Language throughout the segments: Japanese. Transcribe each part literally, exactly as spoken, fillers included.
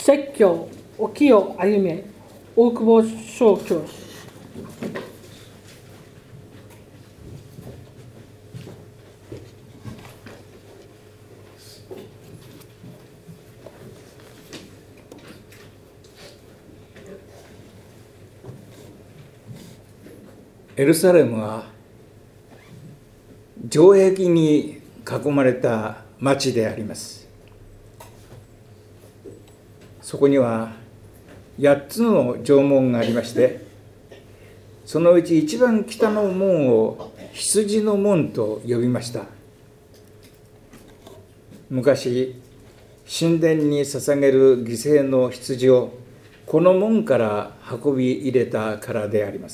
説教、沖を歩め、大久保小教師。 エルサレムは城壁に囲まれた町であります。そこにはやっつの城門がありまして、そのうち一番北の門を羊の門と呼びました。昔、神殿に捧げる犠牲の羊をこの門から運び入れたからであります。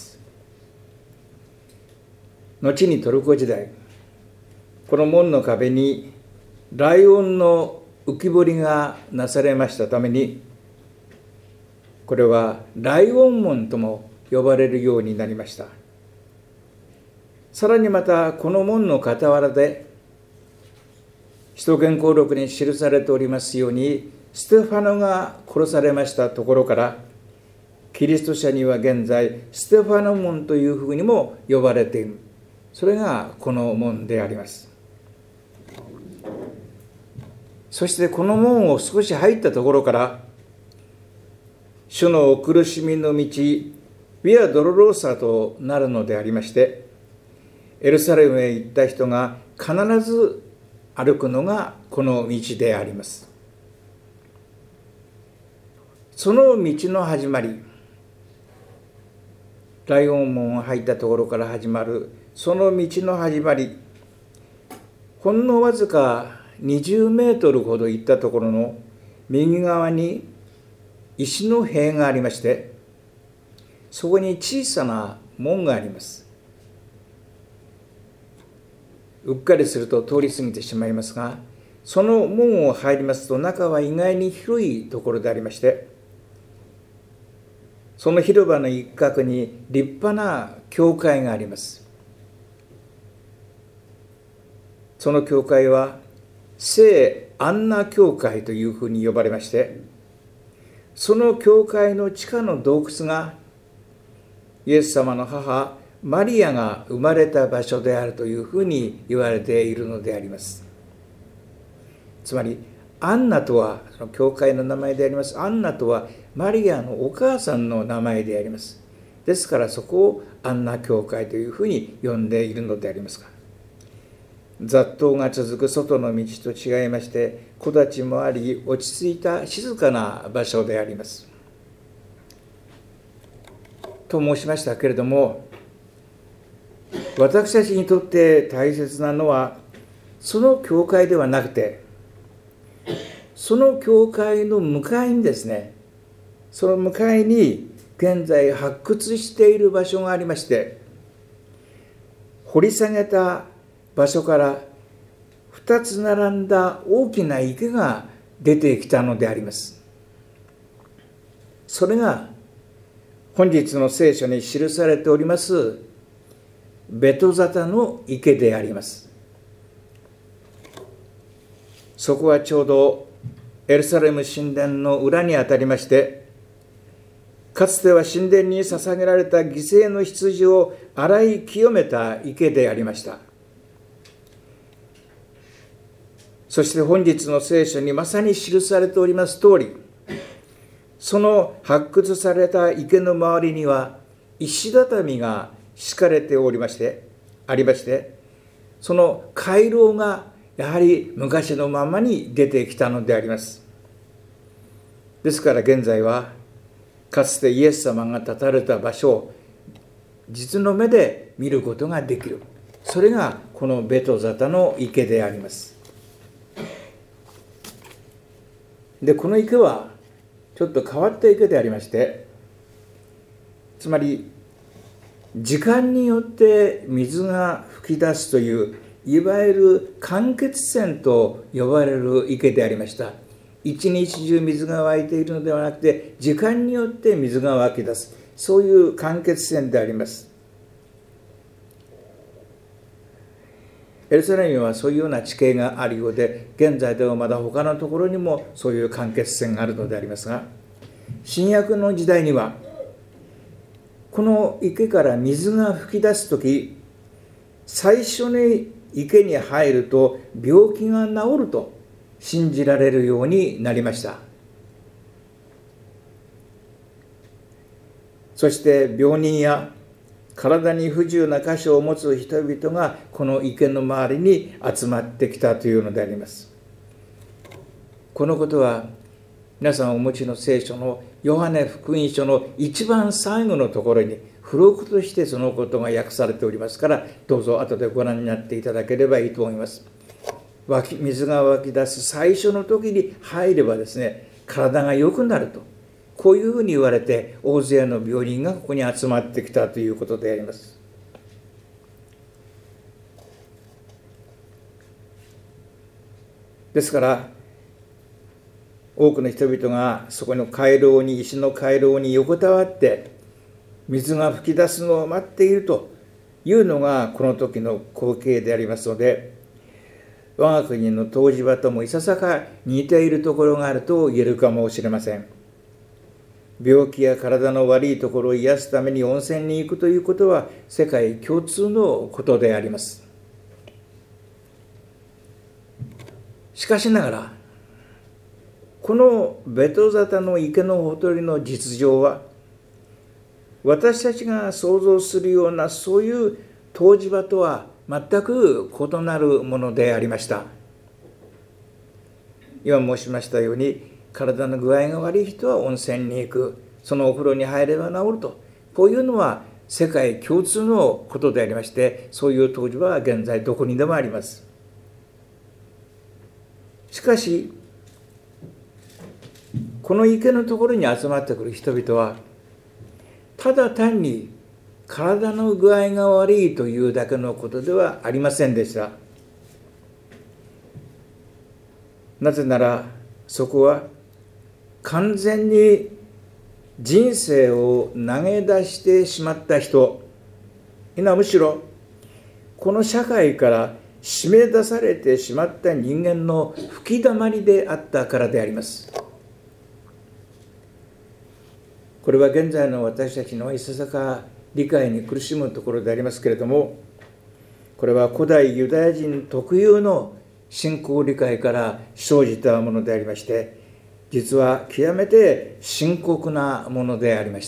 後にトルコ時代、この門の壁にライオンの浮き彫りがなされましたために、これはライオン門とも呼ばれるようになりました。さらにまたこの門の傍らで、使徒言行録に記されておりますように、ステファノが殺されましたところから、キリスト者には現在ステファノ門というふうにも呼ばれている。それがこの門であります。そしてこの門を少し入ったところから、主のお苦しみの道、ヴィア・ドロローサとなるのでありまして、エルサレムへ行った人が必ず歩くのがこの道であります。その道の始まり、ライオン門を入ったところから始まるその道の始まり、ほんのわずかにじゅうメートルほど行ったところの右側に石の塀がありまして、そこに小さな門があります。うっかりすると通り過ぎてしまいますが、その門を入りますと中は意外に広いところでありまして、その広場の一角に立派な教会があります。その教会は聖アンナ教会というふうに呼ばれまして、その教会の地下の洞窟がイエス様の母マリアが生まれた場所であるというふうに言われているのであります。つまりアンナとはその教会の名前であります。アンナとはマリアのお母さんの名前であります。ですからそこをアンナ教会というふうに呼んでいるのでありますが、雑踏が続く外の道と違いまして、木立もあり落ち着いた静かな場所であります。と申しましたけれども、私たちにとって大切なのはその教会ではなくて、その教会の向かいにですね、その向かいに現在発掘している場所がありまして、掘り下げた場所からふたつ並んだ大きな池が出てきたのであります。それが本日の聖書に記されておりますベトザタの池であります。そこはちょうどエルサレム神殿の裏にあたりまして、かつては神殿に捧げられた犠牲の羊を洗い清めた池でありました。そして本日の聖書にまさに記されております通り、その発掘された池の周りには石畳が敷かれておりましてありましてその回廊がやはり昔のままに出てきたのであります。ですから現在はかつてイエス様が立たれた場所を実の目で見ることができる。それがこのベトザタの池であります。で、この池はちょっと変わった池でありまして、つまり時間によって水が噴き出すといういわゆる間欠泉と呼ばれる池でありました。一日中水が湧いているのではなくて、時間によって水が湧き出す、そういう間欠泉であります。 エルサレムにはそういうような地形があるようで、現在ではまだ他のところにもそういう間欠泉があるのでありますが、新約の時代にはこの池から水が噴き出すとき、最初に池に入ると病気が治ると信じられるようになりました。そして病人や体に不自由な箇所を持つ人々がこの池の周りに集まってきたというのであります。このことは皆さんお持ちの聖書のヨハネ福音書の一番最後のところに付録としてそのことが訳されておりますから、どうぞ後でご覧になっていただければいいと思います。水が湧き出す最初の時に入ればですね、体が良くなると、こういうふうに言われて大勢の病人がここに集まってきたということであります。ですから多くの人々がそこの回廊に、石の回廊に横たわって水が噴き出すのを待っているというのがこの時の光景でありますので、我が国の湯治場ともいささか似ているところがあると言えるかもしれません。病気や体の悪いところを癒すために温泉に行くということは世界共通のことであります。しかしながらこのベトザタの池のほとりの実情は、私たちが想像するようなそういう湯治場とは全く異なるものでありました。今申しましたように、体の具合が悪い人は温泉に行く、そのお風呂に入れば治ると、こういうのは世界共通のことでありまして、そういう湯治場は現在どこにでもあります。しかしこの池のところに集まってくる人々は、ただ単に体の具合が悪いというだけのことではありませんでした。なぜならそこは完全に人生を投げ出してしまった人、むしろこの社会から締め出されてしまった人間の吹き溜まりであったからであります。これは現在の私たちのいささか理解に苦しむところでありますけれども、これは古代ユダヤ人特有の信仰理解から生じたものでありまして、実は極めて深刻なものでありました。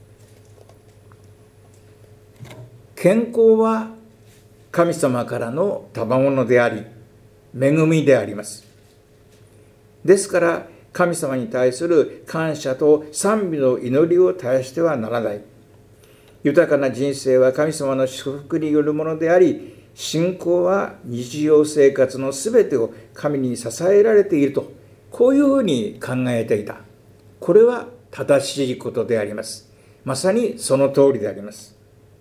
健康は神様からの賜物であり、恵みであります。ですから神様に対する感謝と賛美の祈りを絶やしてはならない。豊かな人生は神様の祝福によるものであり、信仰は日常生活のすべてを神に支えられていると、こういうふうに考えていた。これは正しいことであります。まさにその通りであります。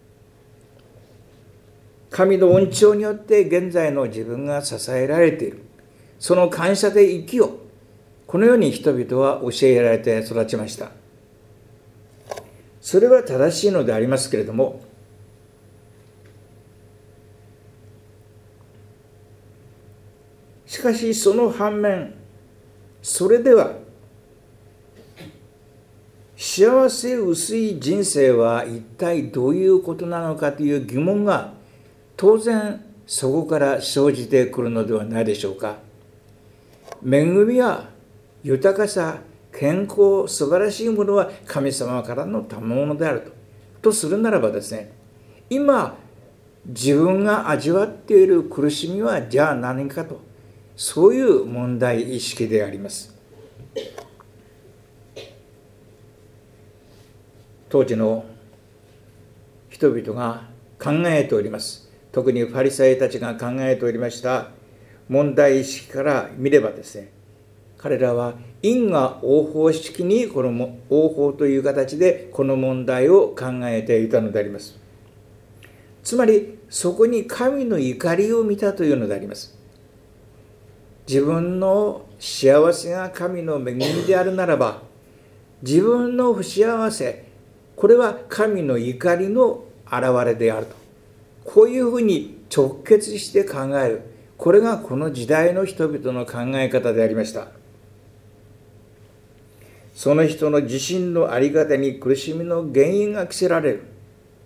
神の恩寵によって現在の自分が支えられている。その感謝で生きよう。このように人々は教えられて育ちました。それは正しいのでありますけれども、しかしその反面、それでは幸せ薄い人生は一体どういうことなのかという疑問が当然そこから生じてくるのではないでしょうか。恵みや豊かさ、健康、素晴らしいものは神様からの賜物であると。とするならばですね、今自分が味わっている苦しみはじゃあ何かと、そういう問題意識であります。当時の人々が考えております。特にファリサイたちが考えておりました問題意識から見ればですね、彼らは因果応報式にこの応報という形でこの問題を考えていたのであります。つまりそこに神の怒りを見たというのであります。自分の幸せが神の恵みであるならば、自分の不幸せ、これは神の怒りの現れであると、 こういうふうに直結して考える。これがこの時代の人々の考え方でありました。その人の自身の在り方に苦しみの原因が着せられる。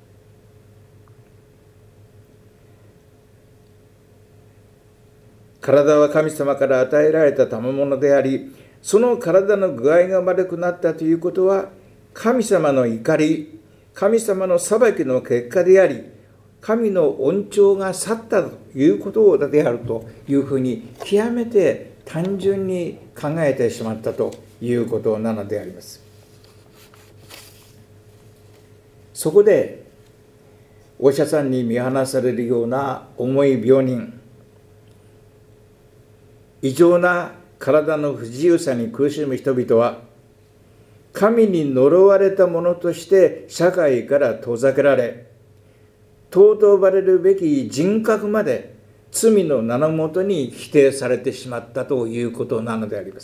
体は神様から与えられた賜物であり、その体の具合が悪くなったということは、神様の怒り、神様の裁きの結果であり、神の恩寵が去ったということであるというふうに、極めて単純に考えてしまったということなのであります。そこで、お医者さんに見放されるような重い病人、異常な体の不自由さに苦しむ人々は、神に呪われた者として社会から遠ざけられ、尊ばれるべき人格まで罪の名のもとに否定されてしまったということなのであります。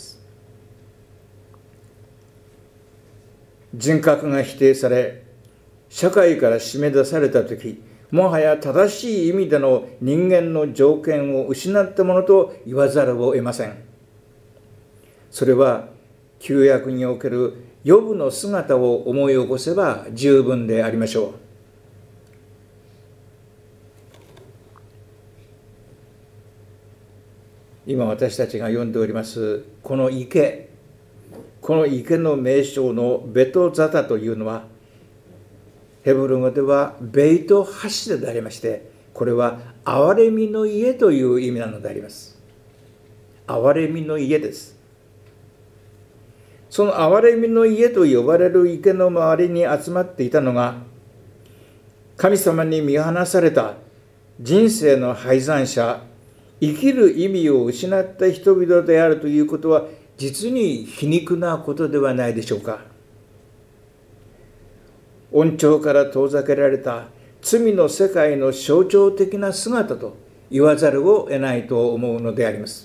人格が否定され、社会から締め出されたとき、もはや正しい意味での人間の条件を失ったものと言わざるを得ません。それは旧約におけるヨブの姿を思い起こせば十分でありましょう。今私たちが読んでおりますこの池、この池の名称のベトザタというのは、ヘブル語ではベイトハシダでありまして、これは憐れみの家という意味なのであります。憐れみの家です。その憐れみの家と呼ばれる池の周りに集まっていたのが、神様に見放された人生の敗残者、生きる意味を失った人々であるということは、実に皮肉なことではないでしょうか。恩寵から遠ざけられた罪の世界の象徴的な姿と言わざるを得ないと思うのであります。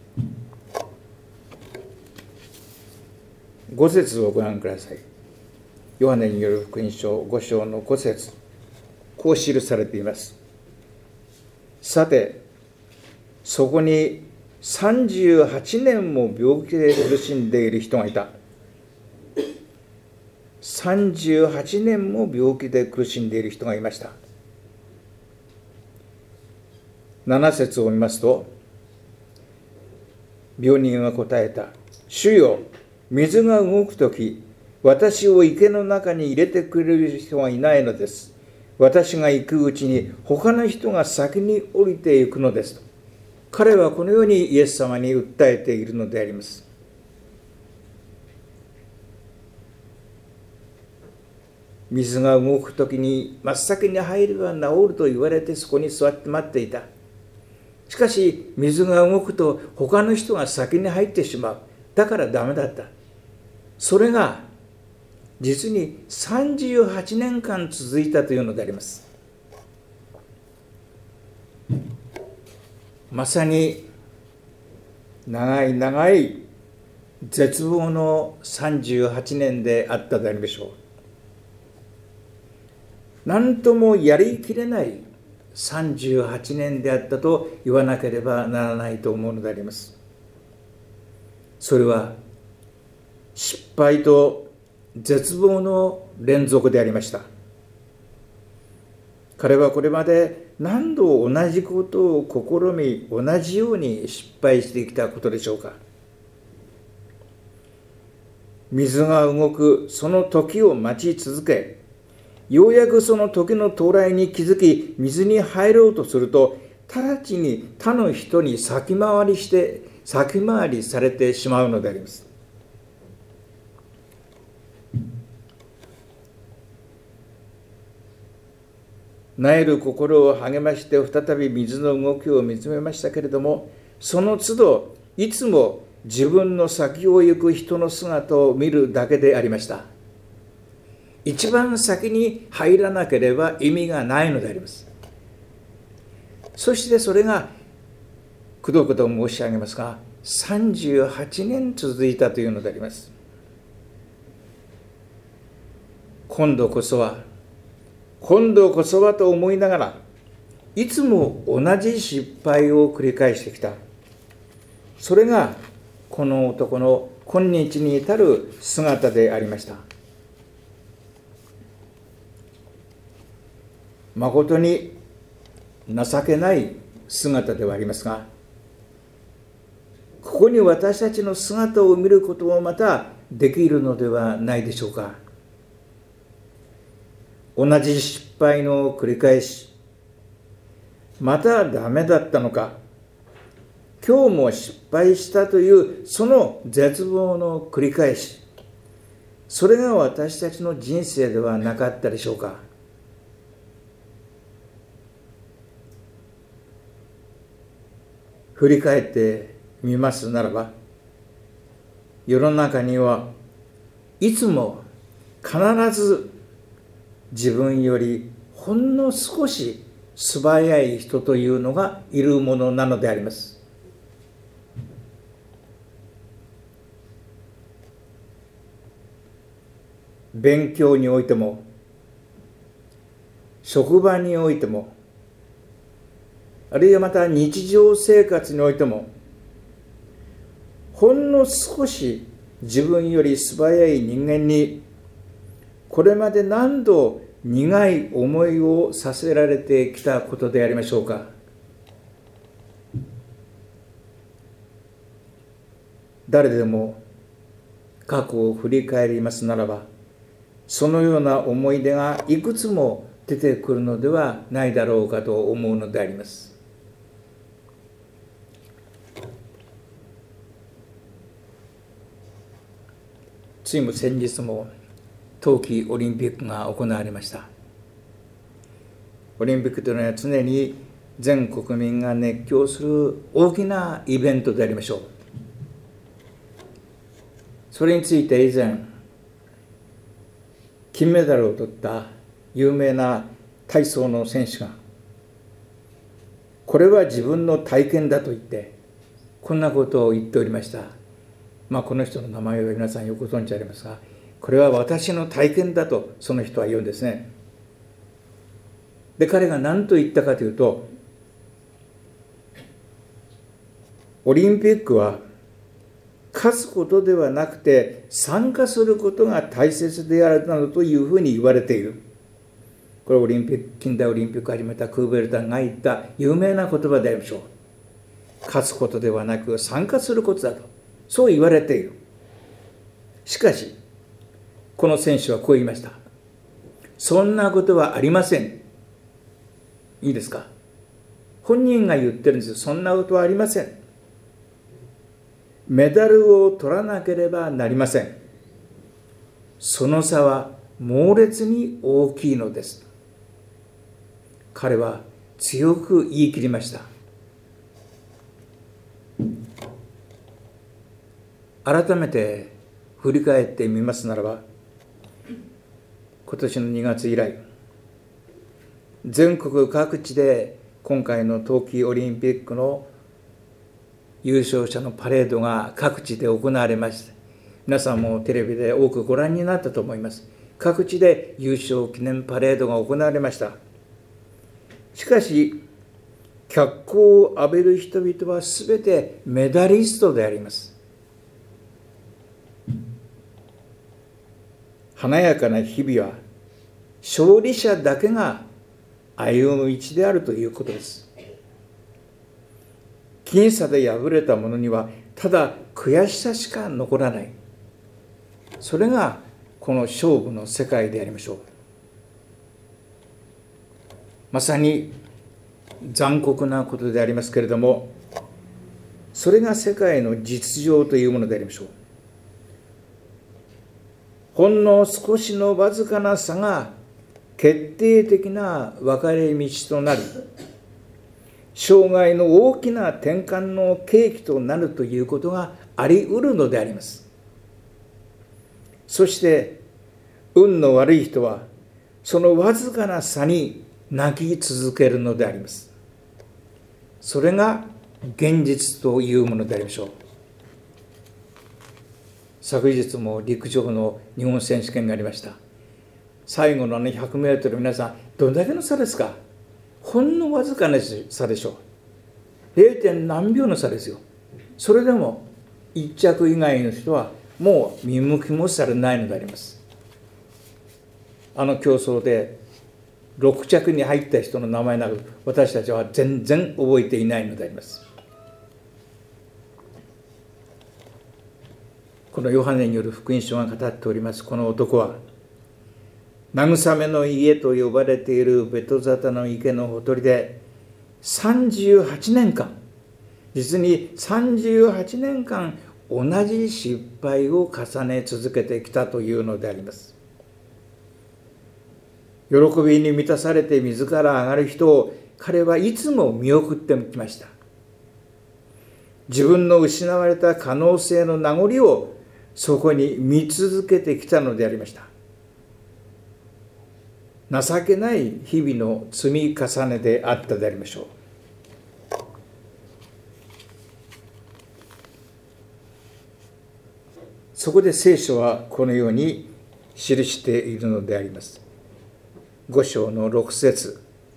ご節をご覧ください。ヨハネによる福音書ご章のご節、こう記されています。さて、そこにさんじゅうはちねんも病気で苦しんでいる人がいた。さんじゅうはちねんも病気で苦しんでいる人がいました。なな節を見ますと、病人は答えた。主よ、水が動くとき、私を池の中に入れてくれる人はいないのです。私が行くうちに他の人が先に降りていくのですと。彼はこのようにイエス様に訴えているのであります。水が動くときに真っ先に入れば治ると言われてそこに座って待っていた。しかし水が動くと他の人が先に入ってしまう。だからダメだった。それが実にさんじゅうはちねんかん続いたというのであります。まさに長い長い絶望のさんじゅうはちねんであったでありましょう。何ともやりきれないさんじゅうはちねんであったと言わなければならないと思うのであります。それは失敗と絶望の連続でありました。彼はこれまで何度同じことを試み、同じように失敗してきたことでしょうか。水が動くその時を待ち続け、ようやくその時の到来に気づき、水に入ろうとすると、直ちに他の人に先回りして、先回りされてしまうのであります。萎える心を励まして再び水の動きを見つめましたけれども、その都度いつも自分の先を行く人の姿を見るだけでありました。一番先に入らなければ意味がないのであります。そしてそれがくどくど申し上げますが、さんじゅうはちねん続いたというのであります。今度こそは今度こそはと思いながらいつも同じ失敗を繰り返してきた。それがこの男の今日に至る姿でありました。誠に情けない姿ではありますが、ここに私たちの姿を見ることもまたできるのではないでしょうか。同じ失敗の繰り返し、またダメだったのか、今日も失敗したというその絶望の繰り返し、それが私たちの人生ではなかったでしょうか。振り返ってみますならば、世の中にはいつも必ず自分よりほんの少し素早い人というのがいるものなのであります。勉強においても、職場においても、あるいはまた日常生活においても、ほんの少し自分より素早い人間にこれまで何度苦い思いをさせられてきたことでありましょうか。誰でも過去を振り返りますならば、そのような思い出がいくつも出てくるのではないだろうかと思うのであります。ついも先日も冬季オリンピックが行われました。オリンピックというのは常に全国民が熱狂する大きなイベントでありましょう。それについて以前、金メダルを取った有名な体操の選手が、これは自分の体験だと言って、こんなことを言っておりました。まあ、この人の名前は皆さんよくご存知ありますが、これは私の体験だとその人は言うんですね。で、彼が何と言ったかというと、オリンピックは勝つことではなくて参加することが大切であるなどというふうに言われている。これオリンピック、近代オリンピックを始めたクーベルタンが言った有名な言葉でありましょう。勝つことではなく参加することだと、そう言われている。しかしこの選手はこう言いました。そんなことはありません。いいですか。本人が言ってるんですよ。そんなことはありません。メダルを取らなければなりません。その差は猛烈に大きいのです。彼は強く言い切りました。改めて振り返ってみますならば、今年のにがつ以来、全国各地で今回の冬季オリンピックの優勝者のパレードが各地で行われました。皆さんもテレビで多くご覧になったと思います。各地で優勝記念パレードが行われました。しかし脚光を浴びる人々はすべてメダリストであります。華やかな日々は勝利者だけが歩む道であるということです。僅差で敗れた者にはただ悔しさしか残らない。それがこの勝負の世界でありましょう。まさに残酷なことでありますけれども、それが世界の実情というものでありましょう。ほんの少しのわずかな差が決定的な分かれ道となり、生涯の大きな転換の契機となるということがあり得るのであります。そして運の悪い人はそのわずかな差に泣き続けるのであります。それが現実というものでありましょう。昨日も陸上の日本選手権がありました。最後のあのひゃくメートル、皆さんどれだけの差ですか。 ほんのわずかな差でしょう。 ゼロ. 何秒の差ですよ。それでもいっ着以外の人はもう見向きもされないのであります。あの競争でろく着に入った人の名前など私たちは全然覚えていないのであります。このヨハネによる福音書が語っておりますこの男は、慰めの家と呼ばれているベトザタの池のほとりでさんじゅうはちねんかん、実にさんじゅうはちねんかん同じ失敗を重ね続けてきたというのであります。喜びに満たされて自ら上がる人を彼はいつも見送ってきました。自分の失われた可能性の名残をそこに見続けてきたのでありました。情けない日々の積み重ねであったでありましょう。そこで聖書はこのように記しているのであります。ご章のろく節、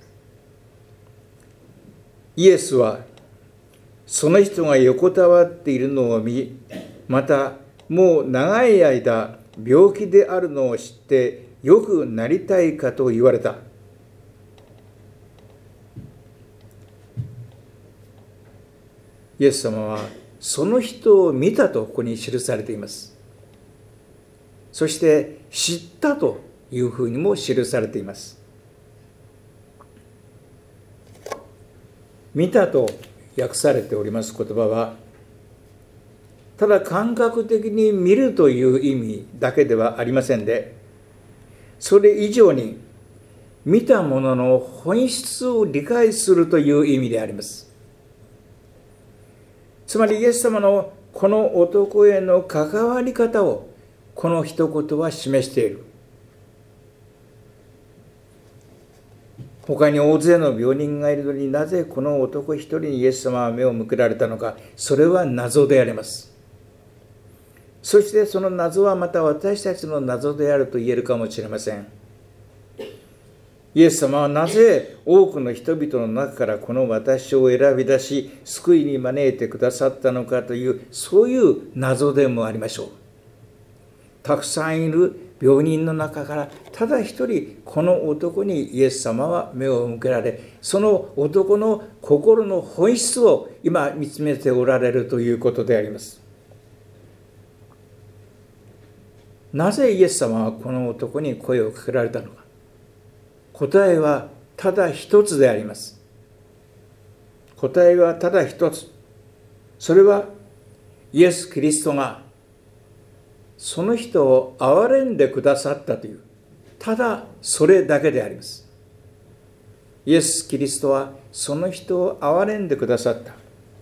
イエスはその人が横たわっているのを見、またもう長い間病気であるのを知ってよくなりたいかと言われた。イエス様はその人を見たとここに記されています。そして知ったというふうにも記されています。見たと訳されております言葉は、ただ感覚的に見るという意味だけではありませんで、それ以上に見たものの本質を理解するという意味であります。つまりイエス様のこの男への関わり方をこの一言は示している。他に大勢の病人がいるのになぜこの男一人にイエス様は目を向けられたのか、それは謎であります。そしてその謎はまた私たちの謎であると言えるかもしれません。イエス様はなぜ多くの人々の中からこの私を選び出し救いに招いてくださったのかという、そういう謎でもありましょう。たくさんいる病人の中からただ一人この男にイエス様は目を向けられ、その男の心の本質を今見つめておられるということであります。なぜイエス様はこの男に声をかけられたのか。答えはただ一つであります。答えはただ一つ。それはイエス・キリストがその人を憐れんでくださったという、ただそれだけであります。イエス・キリストはその人を憐れんでくださった。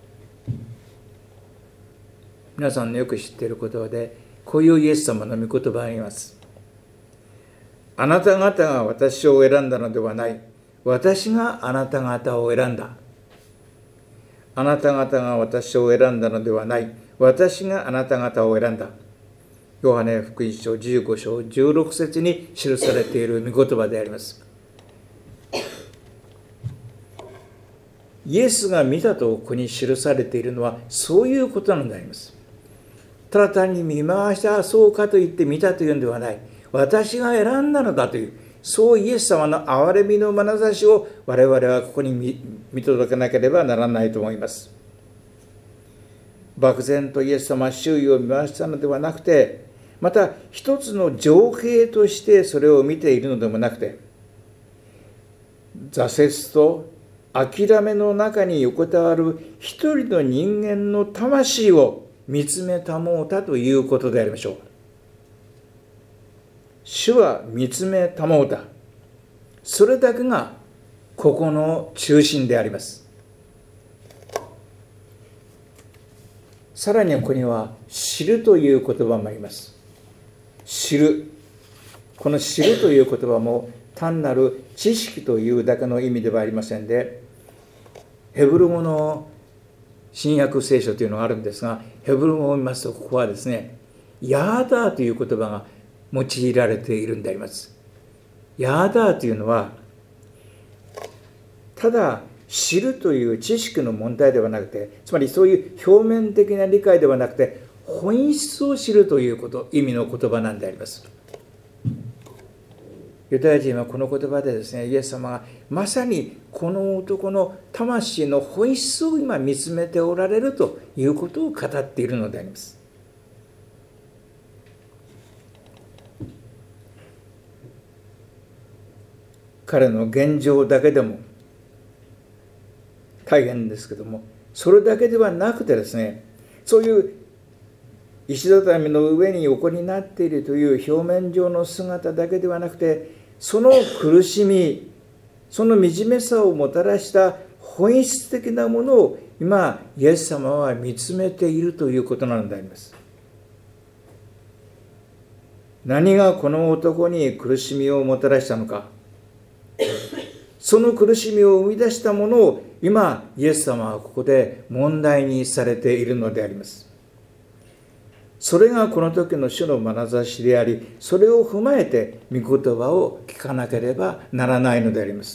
皆さんのよく知っている言葉でこういうイエス様の御言葉があります。あなた方が私を選んだのではない。私があなた方を選んだ。あなた方が私を選んだのではない。私があなた方を選んだ。ヨハネ福音書じゅうご章じゅうろく節に記されている御言葉であります。イエスが見たとここに記されているのはそういうことなのであります。ただ単に見回して、あ、そうかと言って見たというんではない。私が選んだのだという、そうイエス様の憐れみの眼差しを我々はここに 見, 見届けなければならないと思います。漠然とイエス様は周囲を見回したのではなくて、また一つの情景としてそれを見ているのでもなくて、挫折と諦めの中に横たわる一人の人間の魂を見つめ保ったということでありましょう。主は見つめ保った。それだけがここの中心であります。さらにここには知るという言葉もあります。知る。この知るという言葉も単なる知識というだけの意味ではありませんで、ヘブル語の新約聖書というのがあるんですが、ヘブル語を見ますとここはですね、ヤーダーという言葉が用いられているんであります。ヤーダーというのはただ知るという知識の問題ではなくて、つまりそういう表面的な理解ではなくて、本質を知るということ、意味の言葉なんであります。ユダヤ人はこの言葉でですね、イエス様がまさにこの男の魂の本質を今見つめておられるということを語っているのであります。彼の現状だけでも大変ですけども、それだけではなくてですね、そういう石畳の上に横になっているという表面上の姿だけではなくて、その苦しみ、その惨めさをもたらした本質的なものを今イエス様は見つめているということなのであります。何がこの男に苦しみをもたらしたのか、その苦しみを生み出したものを今イエス様はここで問題にされているのであります。それがこの時の主の眼差しであり、それを踏まえて御言葉を聞かなければならないのであります。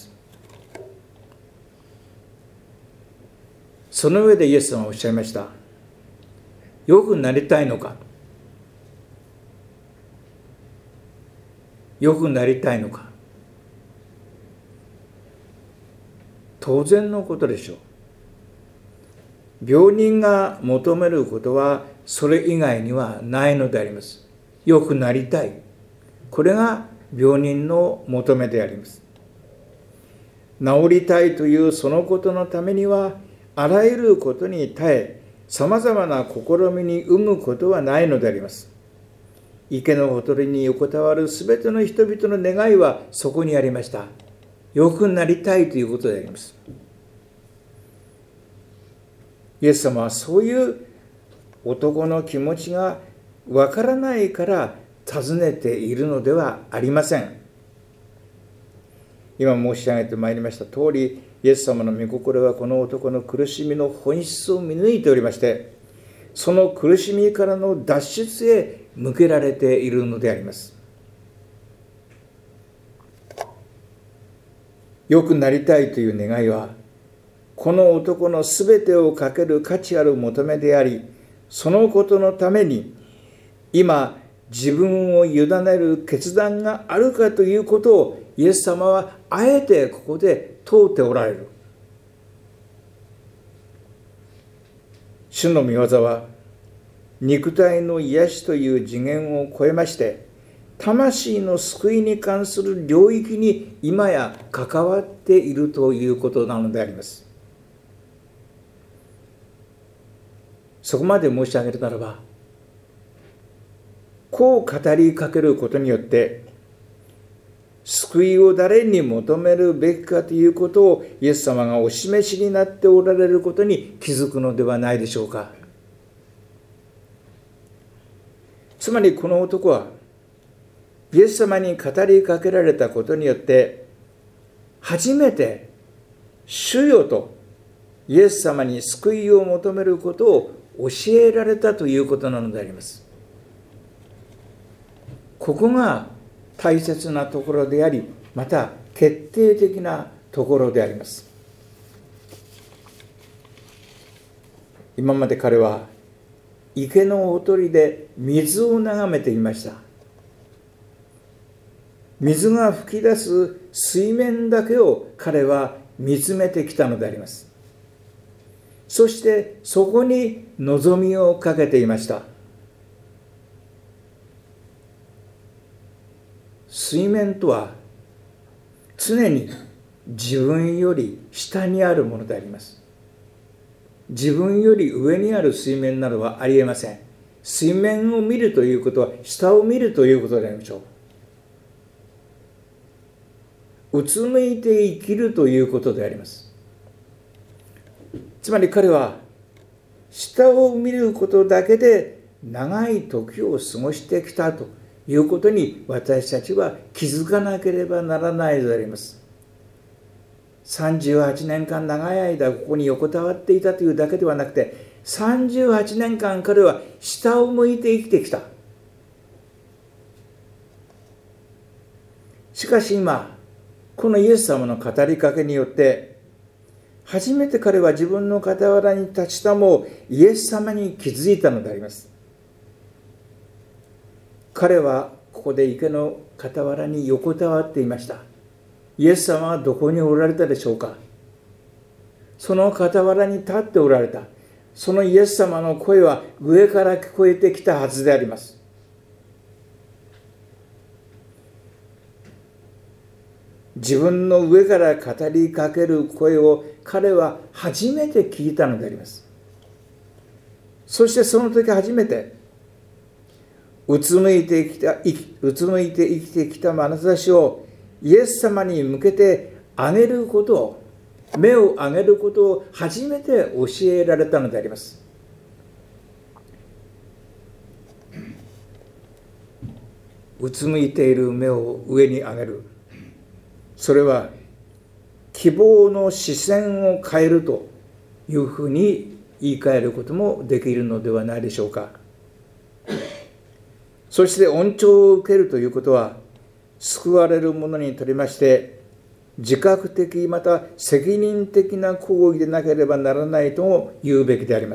その上でイエス様はおっしゃいました。良くなりたいのか、良くなりたいのか、当然のことでしょう。病人が求めることはそれ以外にはないのであります。良くなりたい。これが病人の求めであります。治りたいというそのことのためには、あらゆることに耐え、さまざまな試みに生むことはないのであります。池のほとりに横たわるすべての人々の願いはそこにありました。良くなりたいということであります。イエス様はそういう男の気持ちがわからないから尋ねているのではありません。今申し上げてまいりました通り、イエス様の御心はこの男の苦しみの本質を見抜いておりまして、その苦しみからの脱出へ向けられているのであります。良くなりたいという願いは、この男のすべてをかける価値ある求めであり、そのことのために今自分を委ねる決断があるかということをイエス様はあえてここで問うておられる。主の御業は肉体の癒しという次元を超えまして、魂の救いに関する領域に今や関わっているということなのであります。そこまで申し上げるならば、こう語りかけることによって救いを誰に求めるべきかということをイエス様がお示しになっておられることに気づくのではないでしょうか。つまりこの男はイエス様に語りかけられたことによって初めて主よとイエス様に救いを求めることを教えられたということなのであります。ここが大切なところであり、また決定的なところであります。今まで彼は池のほとりで水を眺めていました。水が噴き出す水面だけを彼は見つめてきたのであります。そしてそこに望みをかけていました。水面とは常に自分より下にあるものであります。自分より上にある水面などはありえません。水面を見るということは下を見るということでありましょう。うつむいて生きるということであります。つまり彼は下を見ることだけで長い時を過ごしてきたということに私たちは気づかなければならないのであります。さんじゅうはちねんかん長い間ここに横たわっていたというだけではなくて、さんじゅうはちねんかん彼は下を向いて生きてきた。しかし今このイエス様の語りかけによって初めて彼は自分の傍らに立ちたもイエス様に気づいたのであります。彼はここで池の傍らに横たわっていました。イエス様はどこにおられたでしょうか。その傍らに立っておられた。そのイエス様の声は上から聞こえてきたはずであります。自分の上から語りかける声を彼は初めて聞いたのであります。そしてその時初めてうつむいてきた、うつむいて生きてきた眼差しをイエス様に向けて上げることを、目を上げることを初めて教えられたのであります。うつむいている目を上に上げる。それは希望の視線を変えるというふうに言い換えることもできるのではないでしょうか。そして恩寵を受けるということは、救われる者にとりまして自覚的また責任的な行為でなければならないとも言うべきであります。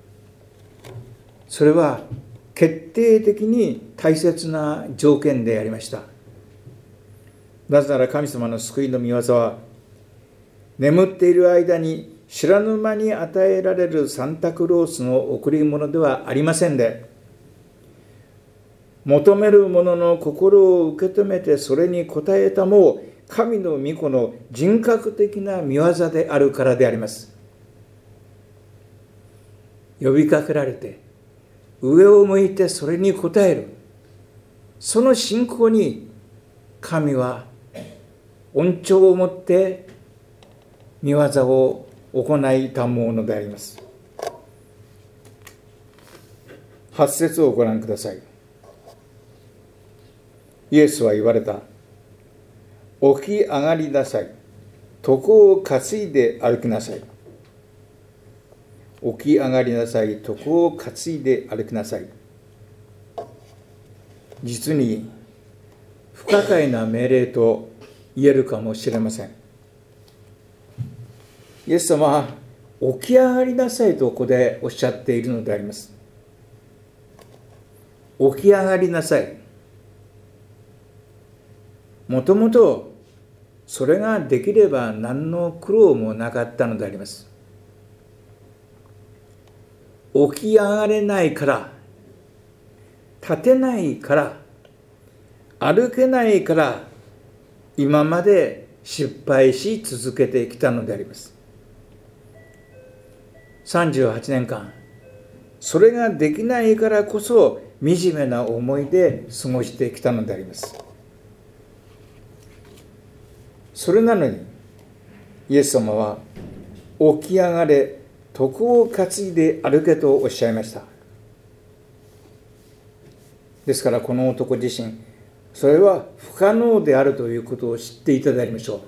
それは決定的に大切な条件でありました。なぜなら神様の救いの御業は、眠っている間に知らぬ間に与えられるサンタクロースの贈り物ではありませんで、求める者の心を受け止めてそれに応えたもう神の御子の人格的な御業であるからであります。呼びかけられて上を向いてそれに応える、その信仰に神は恩寵をもって御業を行いたものであります。八節をご覧ください。イエスは言われた。起き上がりなさい。床を担いで歩きなさい。起き上がりなさい。床を担いで歩きなさい。実に不可解な命令と言えるかもしれません。イエス様は起き上がりなさいとここでおっしゃっているのであります。起き上がりなさい。もともとそれができれば何の苦労もなかったのであります。起き上がれないから、立てないから、歩けないから、今まで失敗し続けてきたのであります。さんじゅうはちねんかん、それができないからこそ惨めな思いで過ごしてきたのであります。それなのにイエス様は起き上がれ、床を担いで歩けとおっしゃいました。ですからこの男自身、それは不可能であるということを知っていただきましょう。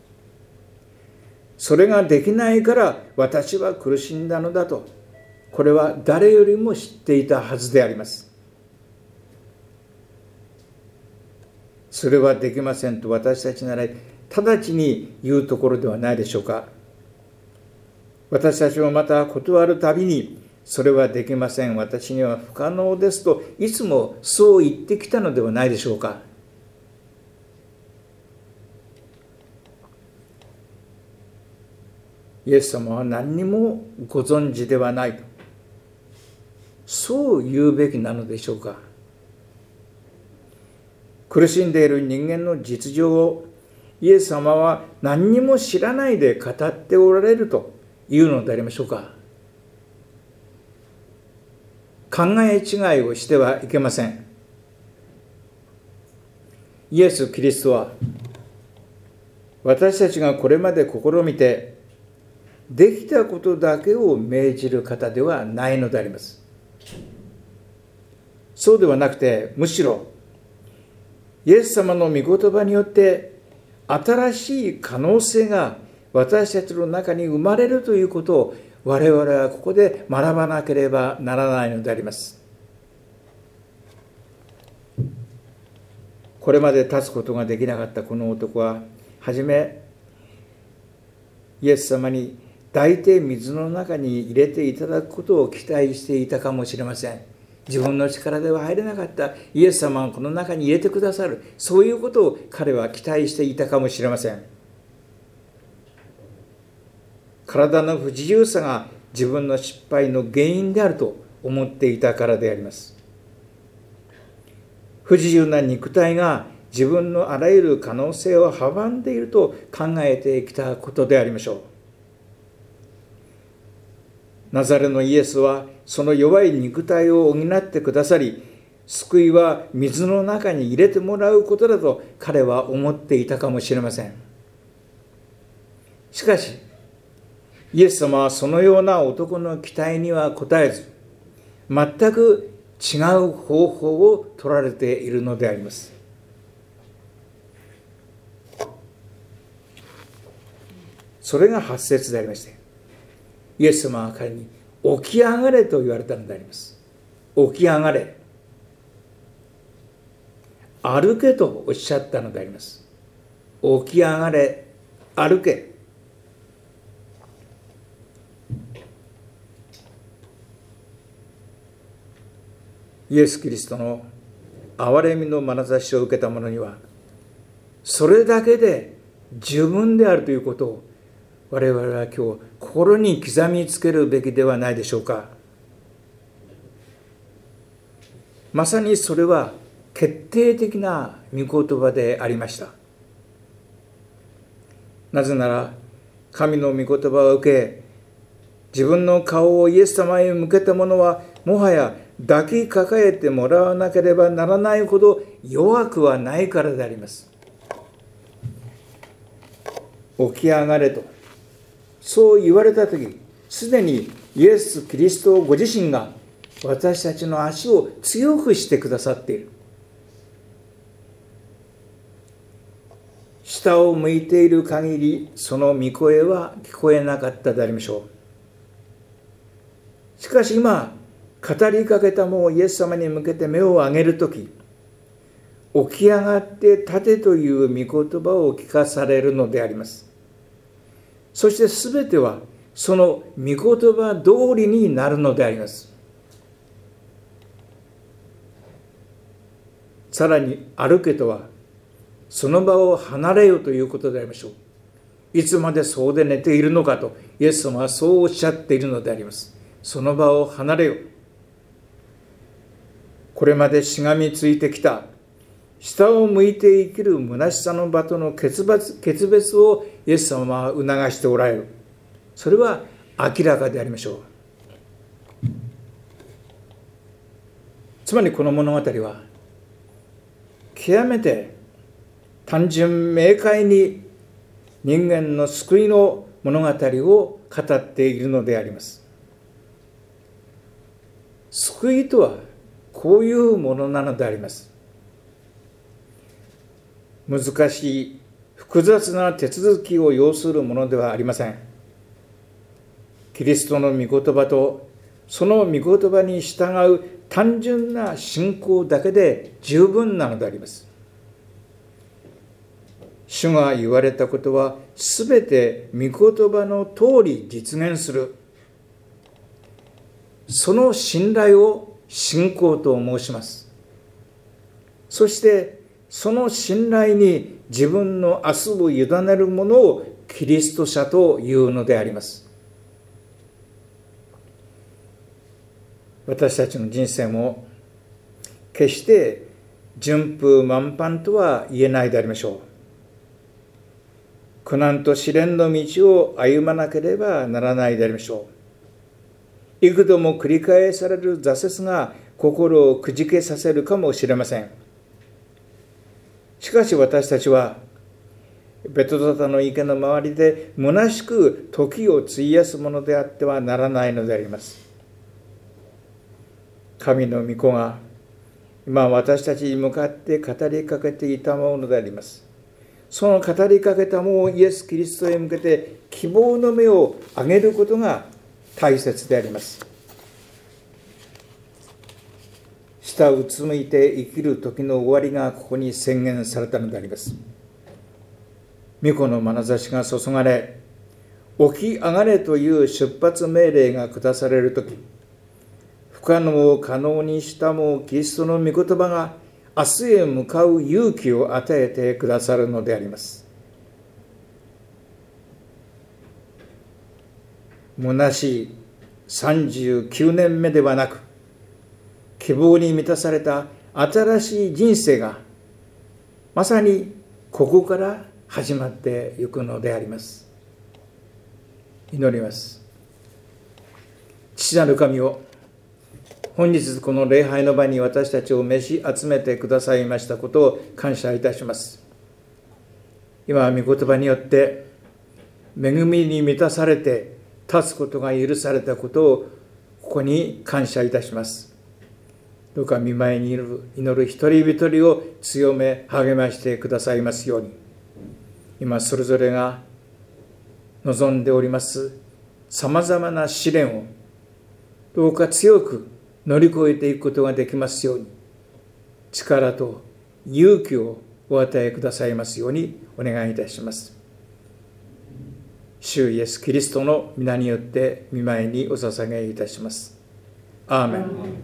それができないから私は苦しんだのだと、これは誰よりも知っていたはずであります。それはできませんと私たちなら直ちに言うところではないでしょうか。私たちもまた断るたびに、それはできません、私には不可能ですといつもそう言ってきたのではないでしょうか。イエス様は何にもご存知ではないと、そう言うべきなのでしょうか。苦しんでいる人間の実情をイエス様は何にも知らないで語っておられるというのでありましょうか。考え違いをしてはいけません。イエス・キリストは私たちがこれまで試みてできたことだけを命じる方ではないのであります。そうではなくて、むしろイエス様の御言葉によって新しい可能性が私たちの中に生まれるということを我々はここで学ばなければならないのであります。これまで立つことができなかったこの男は、はじめイエス様に抱いて水の中に入れていただくことを期待していたかもしれません。自分の力では入れなかったイエス様がこの中に入れてくださる、そういうことを彼は期待していたかもしれません。体の不自由さが自分の失敗の原因であると思っていたからであります。不自由な肉体が自分のあらゆる可能性を阻んでいると考えてきたことでありましょう。ナザレのイエスはその弱い肉体を補ってくださり、救いは水の中に入れてもらうことだと彼は思っていたかもしれません。しかしイエス様はそのような男の期待には応えず、全く違う方法を取られているのであります。それがはち節でありまして、イエス様は彼に起き上がれと言われたのであります。起き上がれ、歩けとおっしゃったのであります。起き上がれ、歩け。イエス・キリストの憐れみの眼差しを受けた者には、それだけで十分であるということを我々は今日心に刻みつけるべきではないでしょうか。まさにそれは決定的な御言葉でありました。なぜなら神の御言葉を受け、自分の顔をイエス様へ向けた者はもはや抱きかかえてもらわなければならないほど弱くはないからであります。起き上がれとそう言われたとき、すでにイエス・キリストご自身が私たちの足を強くしてくださっている。下を向いている限り、その御声は聞こえなかったでありましょう。しかし今、語りかけたもうイエス様に向けて目を上げるとき、起き上がって立てという御言葉を聞かされるのであります。そしてすべてはその御言葉通りになるのであります。さらに歩けとはその場を離れよということでありましょう。いつまでそうで寝ているのかとイエス様はそうおっしゃっているのであります。その場を離れよ。これまでしがみついてきた下を向いて生きる虚しさの場との決別、決別をイエス様は促しておられる。それは明らかでありましょう。つまりこの物語は極めて単純明快に人間の救いの物語を語っているのであります。救いとはこういうものなのであります。難しい複雑な手続きを要するものではありません。キリストの御言葉とその御言葉に従う単純な信仰だけで十分なのであります。主が言われたことはすべて御言葉の通り実現する。その信頼を信仰と申します。そしてその信頼に自分の明日を委ねるものをキリスト者というのであります。私たちの人生も決して順風満帆とは言えないでありましょう。苦難と試練の道を歩まなければならないでありましょう。幾度も繰り返される挫折が心をくじけさせるかもしれません。しかし私たちはベトダタの池の周りで虚しく時を費やすものであってはならないのであります。神の御子が今私たちに向かって語りかけていたものであります。その語りかけたもイエス・キリストへ向けて希望の目を上げることが大切であります。下をうつむいて生きる時の終わりがここに宣言されたのであります。御子の眼差しが注がれ、 起き上がれという出発命令が下されるとき、不可能を可能にしたもキリストの御言葉が明日へ向かう勇気を与えてくださるのであります。虚しいさんじゅうきゅうねんめではなく、希望に満たされた新しい人生がまさにここから始まっていくのであります。祈ります。父なる神を、本日この礼拝の場に私たちを召し集めてくださいましたことを感謝いたします。今は御言葉によって恵みに満たされて立つことが許されたことをここに感謝いたします。どうか御前にいる祈る一人一人を強め励ましてくださいますように、今それぞれが望んでおりますさまざまな試練をどうか強く乗り越えていくことができますように、力と勇気をお与えくださいますようにお願いいたします。主イエスキリストの皆によって御前にお捧げいたします。アーメン。